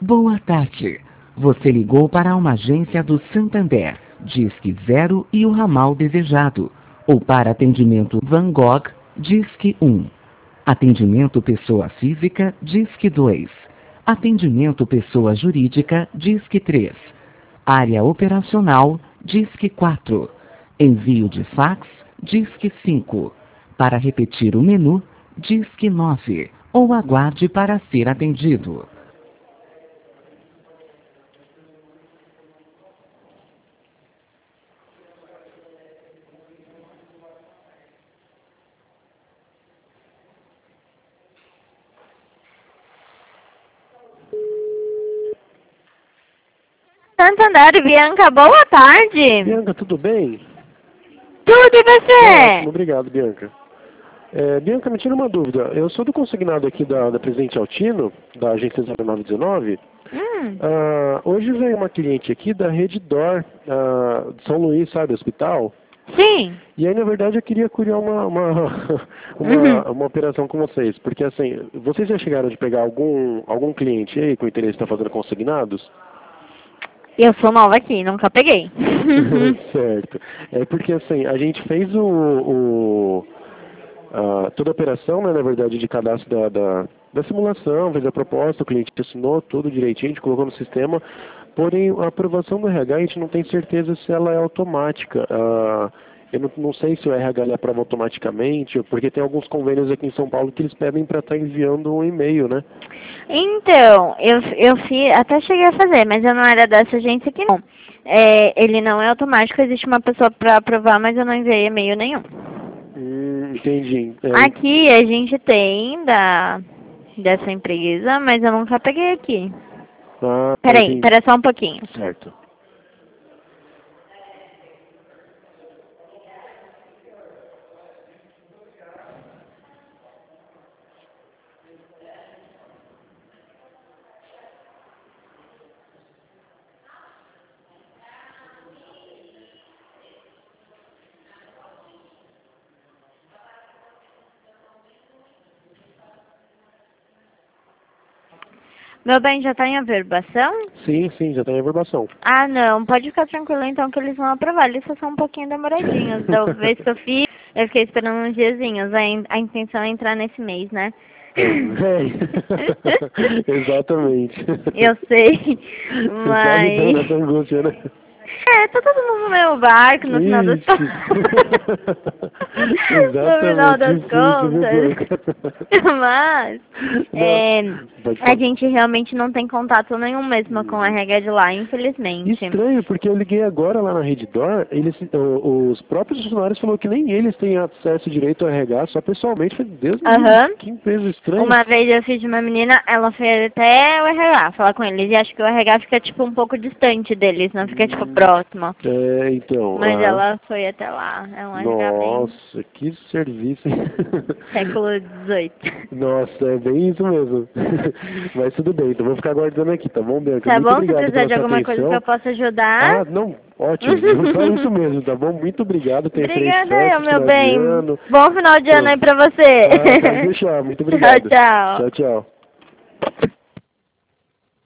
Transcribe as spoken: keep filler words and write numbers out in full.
Boa tarde. Você ligou para uma agência do Santander, Disque Zero e o ramal desejado. Ou para atendimento Van Gogh, Disque um. Atendimento pessoa física, Disque dois. Atendimento pessoa jurídica, Disque três. Área operacional, Disque quatro. Envio de fax, Disque cinco. Para repetir o menu, Disque nove. Ou aguarde para ser atendido. Santander, Bianca, boa tarde. Bianca, tudo bem? Tudo e você? Ótimo, obrigado, Bianca. É, Bianca, me tira uma dúvida. Eu sou do consignado aqui da, da Presidente Altino, da agência zero nove dezenove. Hum. Ah, hoje veio uma cliente aqui da Rede Dor, ah, de São Luís, sabe, hospital. Sim. E aí, na verdade, eu queria curiar uma, uma, uma, Uhum. uma operação com vocês. Porque, assim, vocês já chegaram de pegar algum, algum cliente aí com interesse em estar fazendo consignados? Eu sou nova aqui, nunca peguei. Certo. É porque, assim, a gente fez o... o a, toda a operação, né, na verdade, de cadastro da, da, da simulação, fez a proposta, o cliente assinou tudo direitinho, a gente colocou no sistema. Porém, a aprovação do R H, a gente não tem certeza se ela é automática. Ah, eu não, não sei se o R H ele aprova automaticamente, porque tem alguns convênios aqui em São Paulo que eles pedem para estar enviando um e-mail, né? Então, eu, eu fiz, até cheguei a fazer, mas eu não era dessa agência aqui não. É, ele não é automático, existe uma pessoa para aprovar, mas eu não enviei e-mail nenhum. Hum, entendi. É, Aqui a gente tem da, dessa empresa, mas eu nunca peguei aqui. ah, Peraí, entendi. pera só um pouquinho. Certo. Meu bem, já tá em averbação? Sim, sim, já tem a averbação. Ah, não, pode ficar tranquilo então que eles vão aprovar. Eles só são um pouquinho demoradinhos. Da vez que eu fiz, eu fiquei esperando uns diazinhos. A, in- a intenção é entrar nesse mês, né? É, exatamente. Eu sei, Já me deu mas... nessa angústia, né? É, tá todo mundo no meu barco no final das Ixi. contas. No final das Exatamente, difícil, viu, contas. Mas, é, Pode a falar. gente realmente não tem contato nenhum mesmo com o R H de lá, infelizmente. Estranho, porque eu liguei agora lá na Redditor, eles, o- os próprios funcionários falaram que nem eles têm acesso direito ao R H, só pessoalmente. Falei, Deus me livre, Aham. que empresa estranha. Uma vez eu fiz de uma menina, ela foi até o R H falar com eles, e acho que o R H fica, tipo, um pouco distante deles, não fica, tipo, próximo. É, então. Mas ah, ela foi até lá, é um R H bem Nossa, que serviço, hein? século dezoito. Nossa, é bem isso mesmo. Mas tudo bem, então vou ficar aguardando aqui, tá bom, Bianca? Tá Muito bom? Se obrigado precisar pela de sua alguma coisa atenção. que eu possa ajudar. Ah, não, ótimo. Só isso mesmo, tá bom? Muito obrigado. Tenha feliz Obrigada, festa, eu, meu final de bem. ano. Bom final de ano aí pra você. Ah, pode deixar. Muito obrigado. Tchau, tchau. Tchau, tchau.